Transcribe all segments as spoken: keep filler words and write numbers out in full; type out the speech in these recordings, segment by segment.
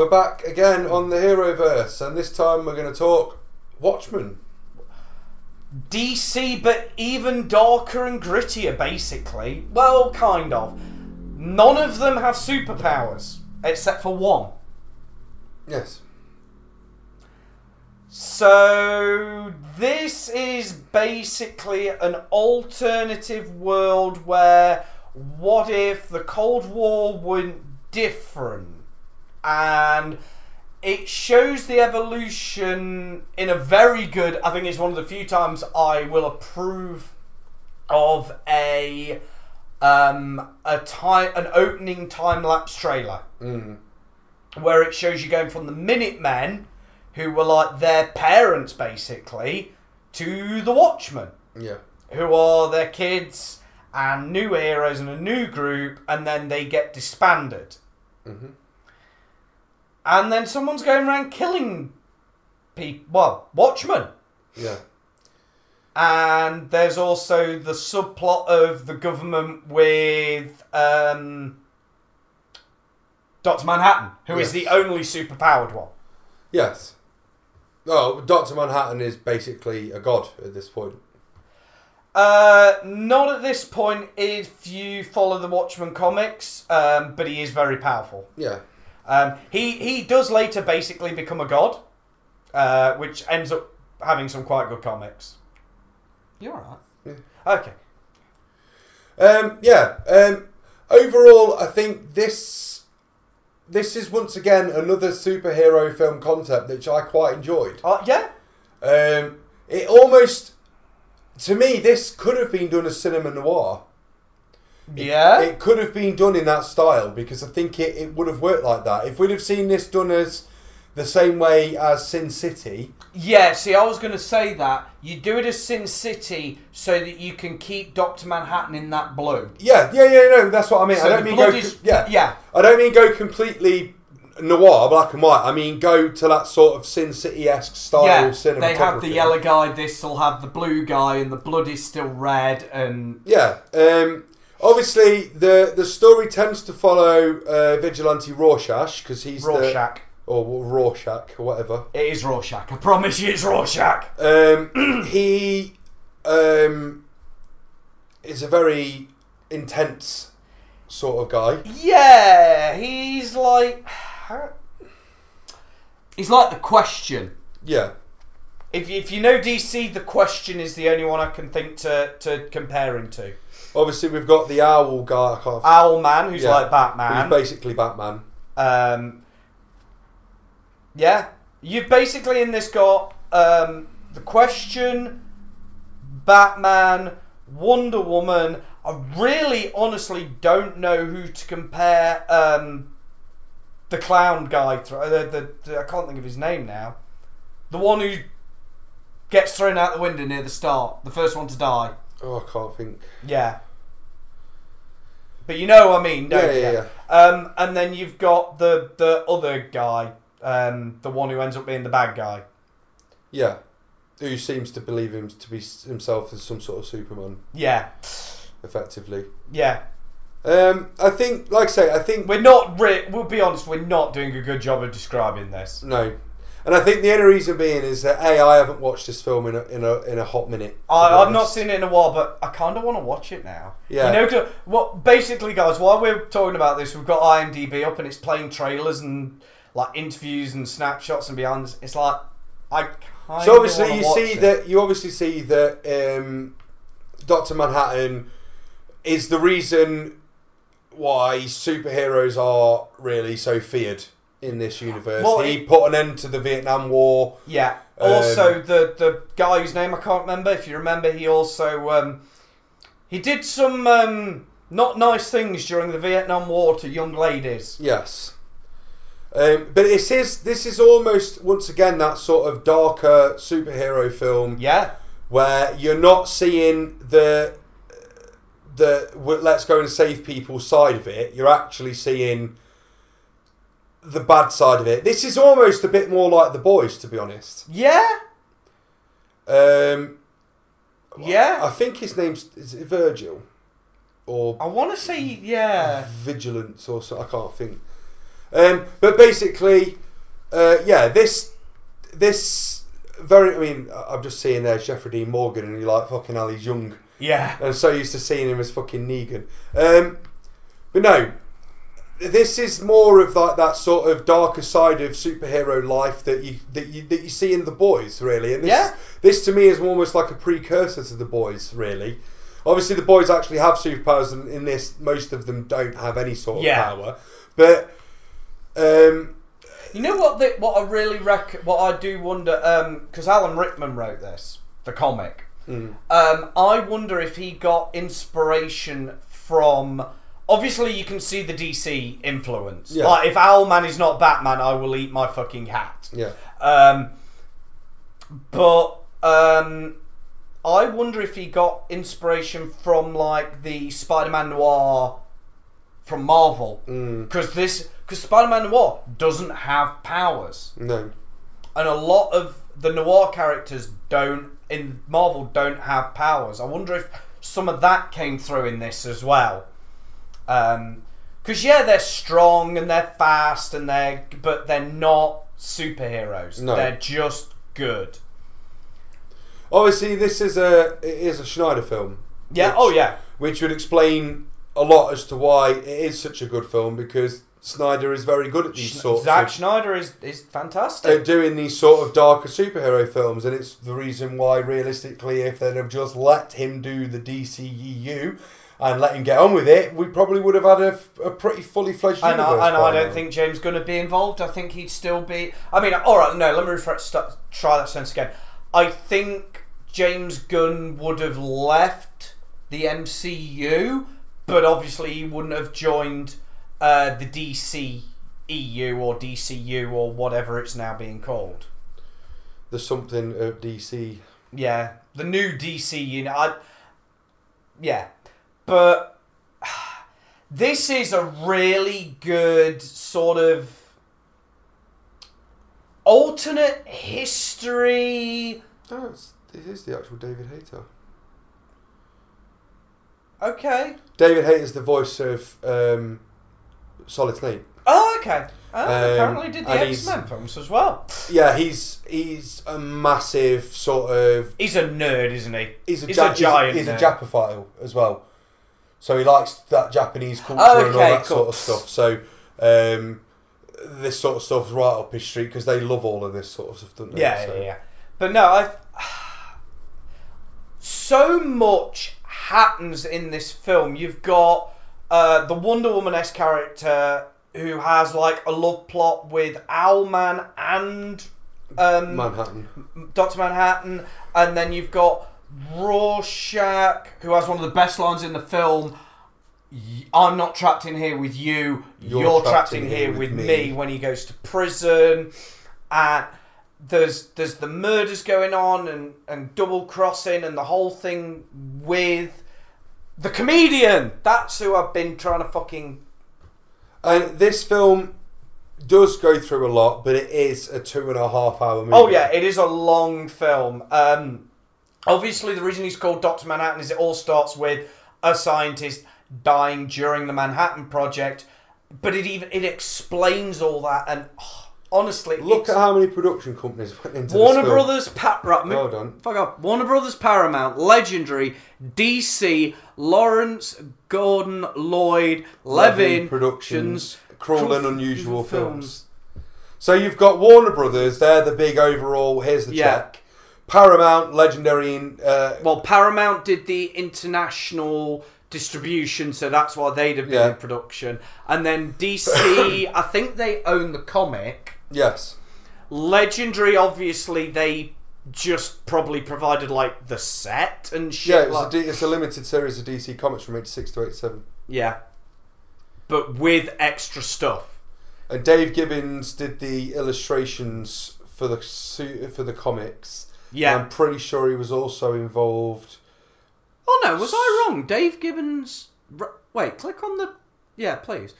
we're back again on the Heroverse, and this time we're going to talk Watchmen. D C, but even darker and grittier, basically. Well, kind of. None of them have superpowers, except for one. Yes. So, this is basically an alternative world where, what if the Cold War went different? And it shows the evolution in a very good, I think it's one of the few times I will approve of a um, a time an opening time-lapse trailer. Mm. Where it shows you going from the Minutemen, who were like their parents basically, to the Watchmen. Yeah. Who are their kids and new heroes and a new group, and then they get disbanded. Mm-hmm. And then someone's going around killing people. Well, Watchmen. Yeah. And there's also the subplot of the government with um, Doctor Manhattan, who yes. is the only superpowered one. Yes. Oh, Doctor Manhattan is basically a god at this point. Uh, not at this point if you follow the Watchmen comics, um, but he is very powerful. Yeah. Um, he, he does later basically become a god, uh, which ends up having some quite good comics. You alright? Yeah. Okay. Um, yeah. Um, overall, I think this this is once again another superhero film concept which I quite enjoyed. Uh, yeah? Um, it almost, to me, this could have been done as cinema noir. Yeah? It, it could have been done in that style because I think it, it would have worked like that. If we'd have seen this done as the same way as Sin City. Yeah, see, I was going to say that. You do it as Sin City so that you can keep Doctor Manhattan in that blue. Yeah, yeah, yeah, no, that's what I mean. So I don't the mean blood go, is- yeah, yeah. I don't mean go completely noir, black and white. I mean go to that sort of Sin City-esque style Yeah, cinematography. they have the yellow guy, this will have the blue guy, and the blood is still red, and... Yeah, um, obviously the the story tends to follow uh, Vigilante Rorschach because he's Rorschach. the... Or Rorschach, or whatever. It is Rorschach. I promise you it's Rorschach. Um, he um, is a very intense sort of guy. Yeah, he's like... He's like The Question. Yeah. If you, if you know D C, The Question is the only one I can think to, to compare him to. Obviously, we've got the Owl guy. I can't Owlman, who's yeah, like Batman. Who's basically Batman. Um... Yeah, you've basically in this got um, The Question, Batman, Wonder Woman. I really, honestly don't know who to compare um, the clown guy. Th- the, the, the, I can't think of his name now. The one who gets thrown out the window near the start. The first one to die. Oh, I can't think. Yeah. But you know what I mean, don't Yeah, yeah, you? Yeah. Um, and then you've got the, the other guy. Um, the one who ends up being the bad guy. Yeah. Who seems to believe him to be himself as some sort of Superman. Yeah. Effectively. Yeah. Um, I think, like I say, I think... We're not, re- we'll be honest, we're not doing a good job of describing this. No. And I think the only reason being is that, A, I haven't watched this film in a, in a, in a hot minute. I, I've not seen it in a while, but I kind of want to watch it now. Yeah. You know, 'cause what, basically, guys, while we're talking about this, we've got IMDb up and it's playing trailers and... like interviews and snapshots and beyond. It's like I kind So obviously of you watch see it. that you obviously see that um, Doctor Manhattan is the reason why superheroes are really so feared in this universe. Well, he it- put an end to the Vietnam War. Yeah. Um, Also, the the guy whose name I can't remember. If you remember, he also um, he did some um, not nice things during the Vietnam War to young ladies. Yes. Um, but this is this is almost once again that sort of darker superhero film. Yeah. Where you're not seeing the the let's go and save people side of it. You're actually seeing the bad side of it. This is almost a bit more like The Boys, to be honest. Yeah. Um. Yeah. I think his name's is it Virgil, or I want to say yeah. Vigilance, or so. I can't think. Um, but basically, uh, yeah, this this very. I mean, I'm just seeing there Jeffrey Dean Morgan, and you're like, fucking hell, he's young. Yeah. I'm so used to seeing him as fucking Negan. Um, but no, this is more of like that sort of darker side of superhero life that you that you that you see in The Boys, really. And this, Yeah. this to me is almost like a precursor to The Boys, really. Obviously, The Boys actually have superpowers, and in this, most of them don't have any sort of Yeah. power. But um, You know what? The, what I really rec- what I do wonder, because Alan Rickman wrote this, the comic. mm, Um, I wonder if he got inspiration from. Obviously, you can see the D C influence. Yeah. Like, if Owlman is not Batman, I will eat my fucking hat. yeah, Um, but um, I wonder if he got inspiration from like the Spider-Man Noir from Marvel, mm, because this because Spider-Man Noir doesn't have powers, no, and a lot of the Noir characters don't in Marvel don't have powers. I wonder if some of that came through in this as well. Um, because yeah, they're strong and they're fast and they're but they're not superheroes. No. They're just good. obviously this is a it is a Schneider film. Yeah. which- oh yeah. which would explain a lot as to why it is such a good film, because Snyder is very good at these Sch- sorts Zack of Schneider is is uh, fantastic. doing these sort of darker superhero films, and it's the reason why, realistically, if they'd have just let him do the D C E U and let him get on with it, we probably would have had a, a pretty fully fledged And universe. I, and by I don't now. think James Gunn would be involved. I think he'd still be. I mean, all right, no. Let me refresh, start, try that sentence again. I think James Gunn would have left the M C U, but obviously he wouldn't have joined uh, the D C E U or D C U or whatever it's now being called. There's something of D C. Yeah, the new D C unit. I, yeah, but this is a really good sort of alternate history. Oh, it's, it is the actual David Hayter. Okay. David Hayter's the voice of um, Solid Snake. Oh, okay. Oh, Um, apparently did the and he's- X-Men films as well. Yeah, he's he's a massive sort of. He's a nerd, isn't he? He's a, He's ja- a giant He's, a, nerd. he's a Japophile as well, so he likes that Japanese culture Oh, and all okay, that cool. sort of stuff. So um, this sort of stuff's right up his street, because they love all of this sort of stuff, don't they? Yeah, So- yeah, yeah. But no, I. So much happens in this film. You've got uh, the Wonder Woman-esque character who has like a love plot with Owlman and um, Manhattan. Doctor Manhattan, and then you've got Rorschach, who has one of the best lines in the film. "Y- I'm not trapped in here with you. You're, trapped, in here with me. When he goes to prison, and there's there's the murders going on and and double crossing and the whole thing with the comedian. That's who I've been trying to fucking. And this film does go through a lot, but it is a two and a half hour movie. Oh yeah, it is a long film. Um, obviously, the reason he's called Doctor Manhattan is it all starts with a scientist dying during the Manhattan Project, but it even it explains all that. And oh, honestly, Look it's at how many production companies went into Warner this film. Brothers, pa- right, Well done. fuck off. Warner Brothers, Paramount, Legendary, D C, Lawrence, Gordon, Lloyd, Levin, Productions, Cruel and Unusual Films. Films. So you've got Warner Brothers, they're the big overall, here's the Yeah. check. Paramount, Legendary, and uh, Well, Paramount did the international distribution, so that's why they'd have been Yeah. in production. And then D C, I think they own the comic. yes. Legendary, obviously, they just probably provided like the set and shit. Yeah, it's, like, a D, it's a limited series of D C comics from eighty-six to eighty-seven. yeah, but with extra stuff. And Dave Gibbons did the illustrations for the su- for the comics. Yeah. And I'm pretty sure he was also involved. Oh no, was I wrong? Dave Gibbons. r- Wait, click on the. Yeah, please.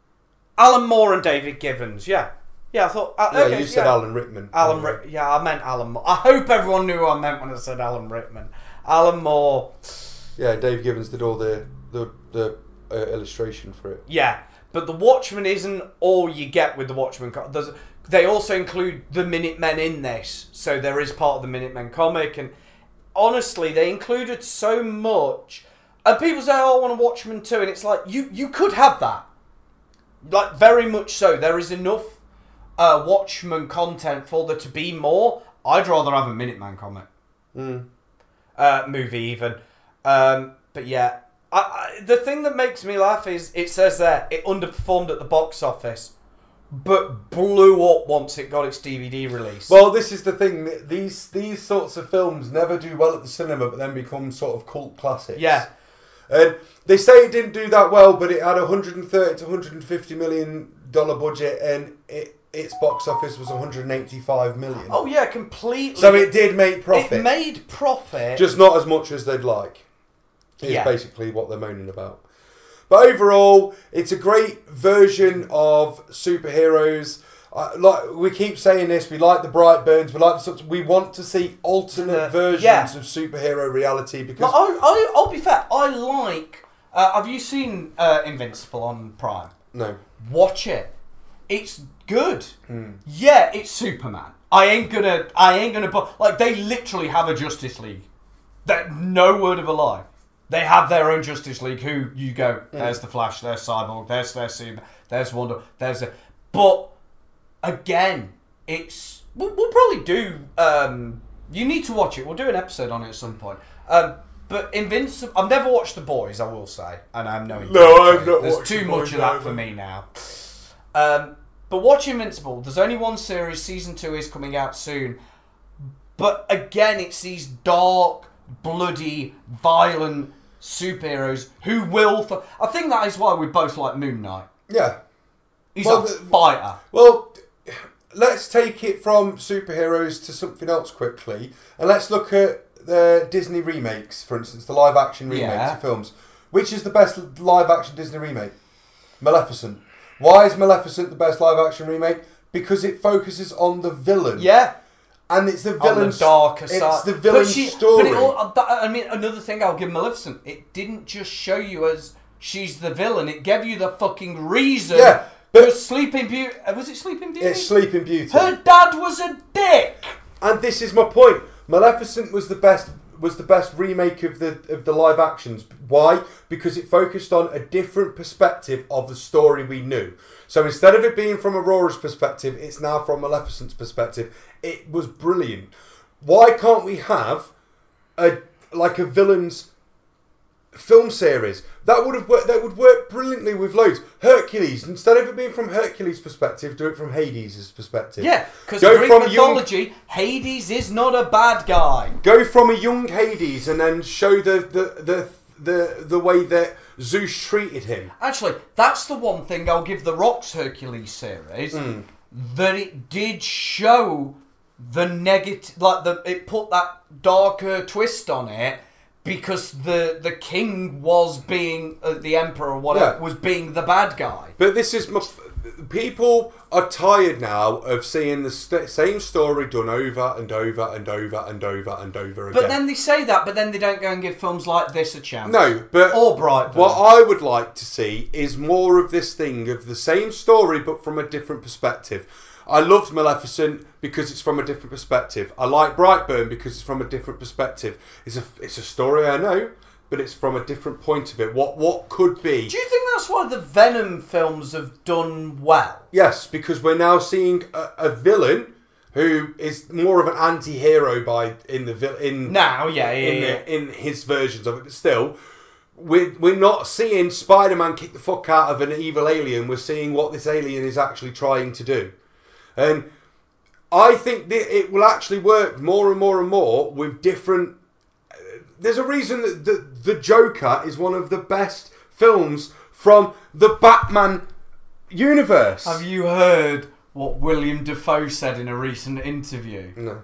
Alan Moore and David Gibbons. Yeah, yeah. I thought. Uh, Yeah, okay, you said yeah. Alan Rickman. Alan. Anyway. Rick, yeah, I meant Alan Moore. I hope everyone knew who I meant when I said Alan Rickman. Alan Moore. Yeah, Dave Gibbons did all the the the uh, illustration for it. Yeah, But the Watchmen isn't all you get with the Watchmen. There's, they also include the Minutemen in this, so there is part of the Minutemen comic. And honestly, they included so much. And people say, "Oh, I want a Watchmen too," and it's like you you could have that, like very much so. There is enough uh, Watchmen content for there to be more. I'd rather have a Minuteman comic, mm. uh, movie even. Um, but yeah. I, I, the thing that makes me laugh is it says there it underperformed at the box office, but blew up once it got its D V D release. Well, this is the thing. These these sorts of films never do well at the cinema, but then become sort of cult classics. Yeah. And they say it didn't do that well, but it had a one hundred thirty to one hundred fifty million dollar budget, and it its box office was one hundred eighty-five million. Oh yeah, completely. So it did make profit. It made profit, just not as much as they'd like. Is yeah. basically what they're moaning about. But overall, it's a great version of superheroes. Uh, like we keep saying this, we like the Brightburns, we like the sorts. We want to see alternate Uh, versions yeah. of superhero reality because. No, I, I, I'll be fair. I like. Uh, have you seen uh, Invincible on Prime? No. Watch it. It's good. Mm. Yeah, it's Superman. I ain't gonna. I ain't gonna. Put, like they literally have a Justice League. That no word of a lie. They have their own Justice League. Who you go? Mm. There's the Flash. There's Cyborg. There's there's Superman. There's Wonder. There's a. But again, it's. We'll, we'll probably do. Um, you need to watch it. We'll do an episode on it at some point. Um, but Invincible. I've never watched The Boys. I will say, and I'm no. No, I've not There's watched too The much Boys of that either. for me now. Um, but watch Invincible. There's only one series. Season two is coming out soon. But again, it's these dark, bloody, violent superheroes who will. Th- I think that is why we both like Moon Knight. Yeah. He's Well, a the- fighter. Well, let's take it from superheroes to something else quickly, and let's look at the Disney remakes, for instance, the live-action remakes Yeah. of films. Which is the best live-action Disney remake? Maleficent. Why is Maleficent the best live-action remake? Because it focuses on the villain. Yeah. And it's the On villain's the darker side. It's the villain's but she, story. But it all, that, I mean, another thing I'll give Maleficent. It didn't just show you as she's the villain. It gave you the fucking reason. Yeah, but- But Sleeping Beauty. Was it Sleeping Beauty? It's Sleeping Beauty. Her dad was a dick. And this is my point. Maleficent was the best was the best remake of the of the live actions. Why? Because it focused on a different perspective of the story we knew. So instead of it being from Aurora's perspective, it's now from Maleficent's perspective. It was brilliant. Why can't we have a like a villain's film series? That would have worked, that would work brilliantly with loads. Hercules, instead of it being from Hercules' perspective, do it from Hades' perspective. Yeah, because Go Greek from mythology, young, Hades is not a bad guy. Go from a young Hades and then show the the the the, the way that Zeus treated him. Actually, that's the one thing I'll give the Rock's Hercules series, Mm. that it did show the negative, like the it put that darker twist on it. Because the the king was being uh, the emperor, or whatever, Yeah. was being the bad guy. But this is my, people are tired now of seeing the st- same story done over and over and over and over and over again. But then they say that, but then they don't go and give films like this a chance. No, but or Brightburn. what I would like to see is more of this thing of the same story but from a different perspective. I loved Maleficent because it's from a different perspective. I like Brightburn because it's from a different perspective. It's a it's a story I know, but it's from a different point of it. What what could be? Do you think that's why the Venom films have done well? Yes, because we're now seeing a, a villain who is more of an anti-hero by in the vil- in Now, yeah, yeah, in, yeah. The, in his versions of it, but still. We're, we're not seeing Spider-Man kick the fuck out of an evil alien. We're seeing what this alien is actually trying to do. And I think that it will actually work more and more and more with different... Uh, there's a reason that the, the Joker is one of the best films from the Batman universe. Have you heard what William Dafoe said in a recent interview? No.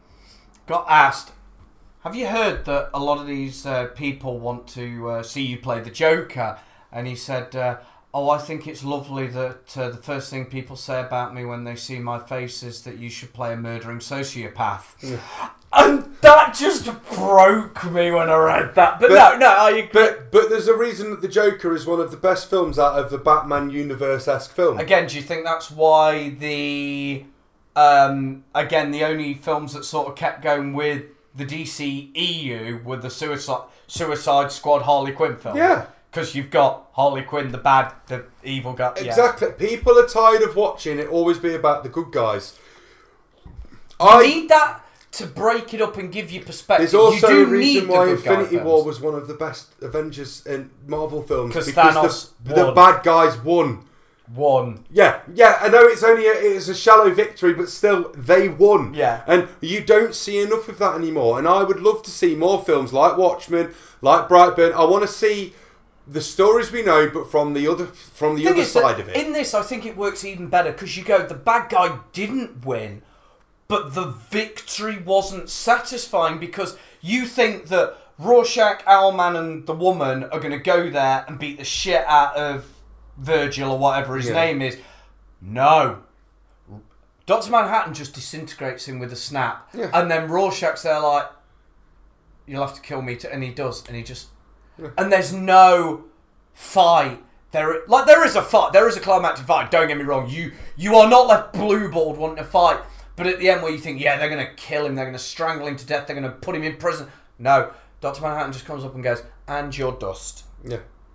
Got asked, have you heard that a lot of these uh, people want to uh, see you play the Joker? And he said... Uh, Oh, I think it's lovely that uh, the first thing people say about me when they see my face is that you should play a murdering sociopath. Yeah. And that that just broke me when I read that. But, But- no, no, I agree. But but there's a reason that the Joker is one of the best films out of the Batman universe-esque film. Again, do you think that's why the um, again the only films that sort of kept going with the D C E U were the Suicide Suicide Squad Harley Quinn films? Yeah. Because you've got Harley Quinn, the bad, the evil guy. Yeah. Exactly. People are tired of watching it always be about the good guys. You I need that to break it up and give you perspective. There's also you a do reason need the why good guy Infinity films. War was one of the best Avengers and Marvel films 'Cause because Thanos the, the won. bad guys won. One. Yeah, yeah. I know it's only a, it's a shallow victory, but still they won. Yeah. And you don't see enough of that anymore. And I would love to see more films like Watchmen, like Brightburn. I want to see the stories we know, but from the other from the Thing other is that side of it. In this, I think it works even better because you go, the bad guy didn't win, but the victory wasn't satisfying because you think that Rorschach, Owlman, and the woman are going to go there and beat the shit out of Virgil or whatever his Yeah. name is. No. Doctor Manhattan just disintegrates him with a snap. Yeah. And then Rorschach's there like, you'll have to kill me. To, and he does. And he just... Yeah. And there's no fight. There, like there is a fight. There is a climactic fight. Don't get me wrong. You you are not left blue-balled wanting to fight. But at the end where you think, yeah, they're going to kill him. They're going to strangle him to death. They're going to put him in prison. No. Doctor Manhattan just comes up and goes, and you're dust. Yeah.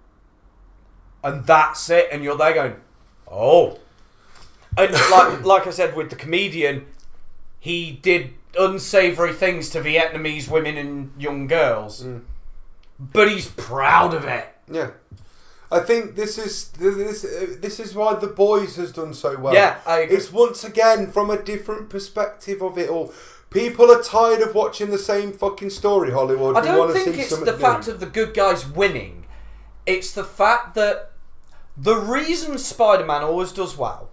And that's it. And you're there going, oh. And like, like I said with the comedian, he did unsavoury things to Vietnamese women and young girls. Mm. But he's proud of it. Yeah. I think this is this uh, this is why The Boys has done so well. Yeah, I agree. It's once again from a different perspective of it all. People are tired of watching the same fucking story, Hollywood. I We don't wanna think see it's something the new. fact of the good guys winning. It's the fact that the reason Spider-Man always does well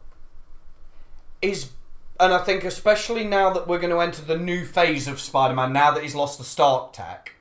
is, and I think especially now that we're going to enter the new phase of Spider-Man, now that he's lost the Stark tech,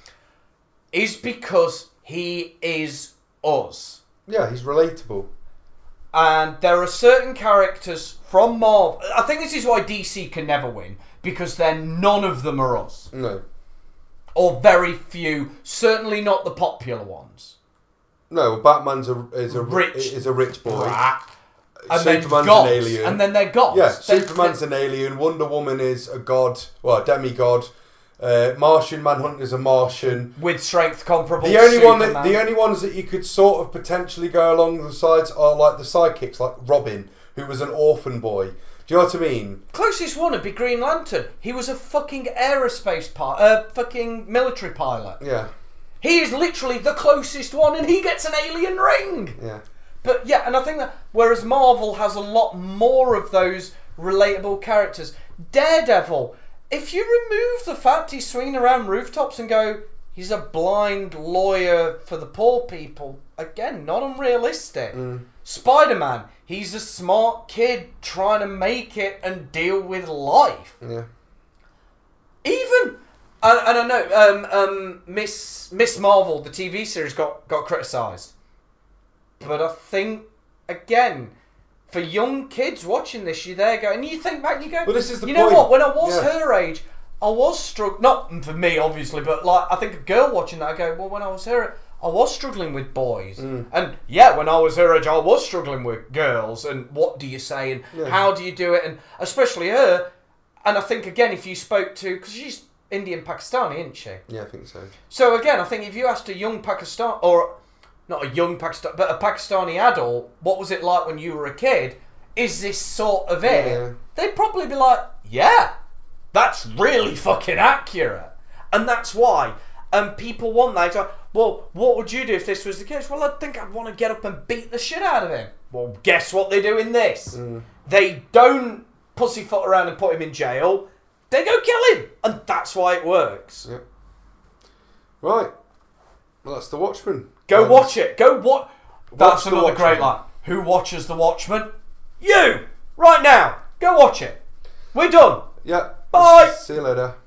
is because he is us. Yeah, he's relatable. And there are certain characters from Marvel. I think this is why D C can never win, because then none of them are us. No. Or very few, certainly not the popular ones. No, Batman's a is a Rich. is a rich boy. Brat. And Superman's then gods, an alien. And then they're gods. Yeah, They're- Superman's they're- an alien. Wonder Woman is a god, well, a demigod. Uh, Martian Manhunter's a Martian. with strength comparable The to only one that Superman. the only ones that you could sort of potentially go along the sides are like the sidekicks, like Robin, who was an orphan boy. Do you know what I mean? Closest one would be Green Lantern. He was a fucking aerospace pilot, uh, fucking military pilot. Yeah, He is literally the closest one, and he gets an alien ring. yeah. But yeah, and I think that whereas Marvel has a lot more of those relatable characters, Daredevil, if you remove the fact he's swinging around rooftops and go, he's a blind lawyer for the poor people, again, not unrealistic. Mm. Spider-Man, he's a smart kid trying to make it and deal with life. Yeah. Even, and, and I know, um, um, Miss Miss Marvel, the T V series, got, got criticised. But I think, again, for young kids watching this, you're there going, and you think back, you go, Well, this is the you know point. what, when I was Yeah. her age, I was struggling, not for me, obviously, but like, I think a girl watching that, I go, well, when I was her age, I was struggling with boys. Mm. And yeah, when I was her age, I was struggling with girls, and what do you say, and Yeah. how do you do it, and especially her, and I think, again, if you spoke to, because she's Indian Pakistani, isn't she? Yeah, I think so. So again, I think if you asked a young Pakistan, or not a young Pakistan, but a Pakistani adult, what was it like when you were a kid? Is this sort of it? Yeah. They'd probably be like, yeah, that's really fucking accurate. And that's why. And people want that. It's like, well, what would you do if this was the case? Well, I think I'd want to get up and beat the shit out of him. Well, guess what they do in this? Mm. They don't pussyfoot around and put him in jail. They go kill him. And that's why it works. Yeah. Right. Well, that's The Watchmen. Go Um, watch it. Go watch. That's The another great Watchmen. line. Who watches The Watchmen? You! Right now. Go watch it. We're done. Yeah. Bye. See you later.